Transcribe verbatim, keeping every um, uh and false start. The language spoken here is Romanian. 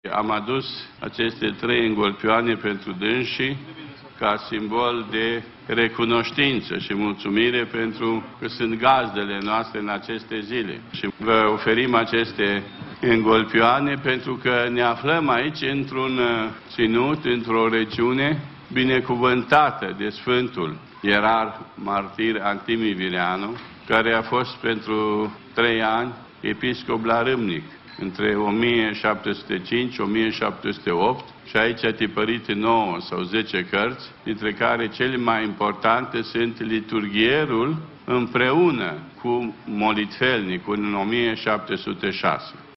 Am adus aceste trei îngolfioane pentru dânsii ca simbol de recunoștință și mulțumire pentru că sunt gazdele noastre în aceste zile. Și vă oferim aceste îngolfioane pentru că ne aflăm aici într-un ținut, într-o regiune binecuvântată de Sfântul Ierar Martir Antimii Vireanu, care a fost pentru trei ani episcop la Râmnic, între o mie șapte sute cinci - o mie șapte sute opt, și aici a tipărit nouă sau zece cărți, dintre care cele mai importante sunt Liturghierul împreună cu Molitfelnicul în o mie șapte sute șase.